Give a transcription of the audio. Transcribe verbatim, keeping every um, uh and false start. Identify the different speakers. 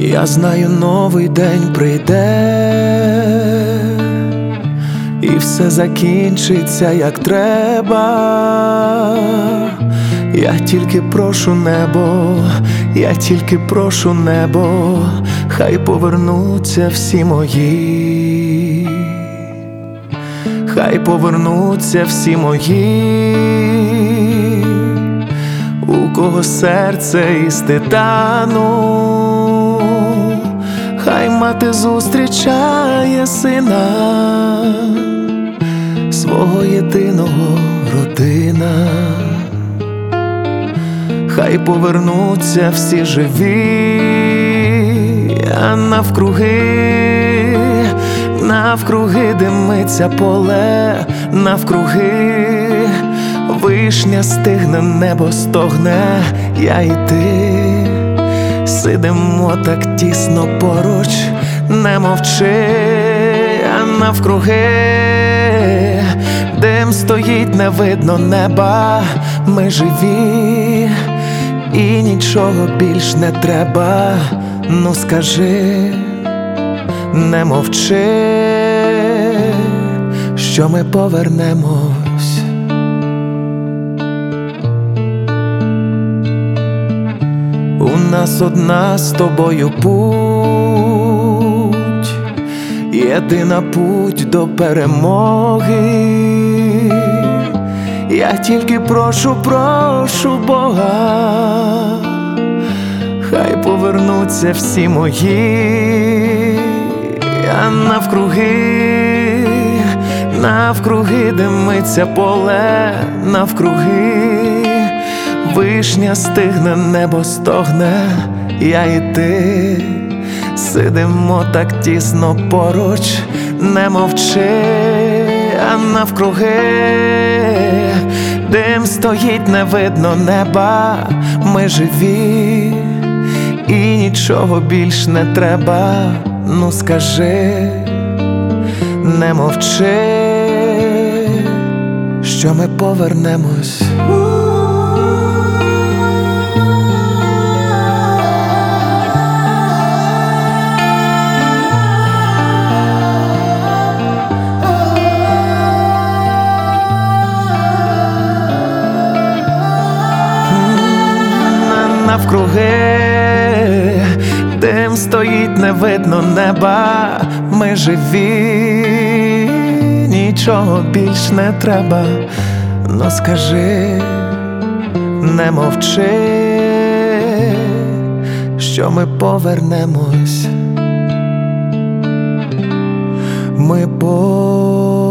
Speaker 1: Я знаю, новий день прийде, і все закінчиться як треба. Я тільки прошу небо, я тільки прошу небо, хай повернуться всі мої, хай повернуться всі мої, у кого серце із титану. Хай мати зустрічає сина, свого єдиного родина. Хай повернуться всі живі, а навкруги, навкруги димиться поле, навкруги вишня стигне, небо стогне, я і ти сидимо так тісно поруч, не мовчи, а навкруги дим стоїть, не видно неба, ми живі і нічого більш не треба. Ну скажи, не мовчи, що ми повернемось. У нас одна з тобою путь, єдина путь до перемоги. Я тільки прошу, прошу Бога, хай повернуться всі мої, а навкруги, навкруги димиться поле, навкруги вишня стигне, небо стогне, я і ти сидимо так тісно поруч, не мовчи, а навкруги дим стоїть, не видно неба, ми живі і нічого більш не треба. Ну скажи, не мовчи, що ми повернемось. Навкруги дим стоїть, не видно неба, ми живі, нічого більш не треба. Ну скажи, не мовчи, що ми повернемось. Ми повернемось.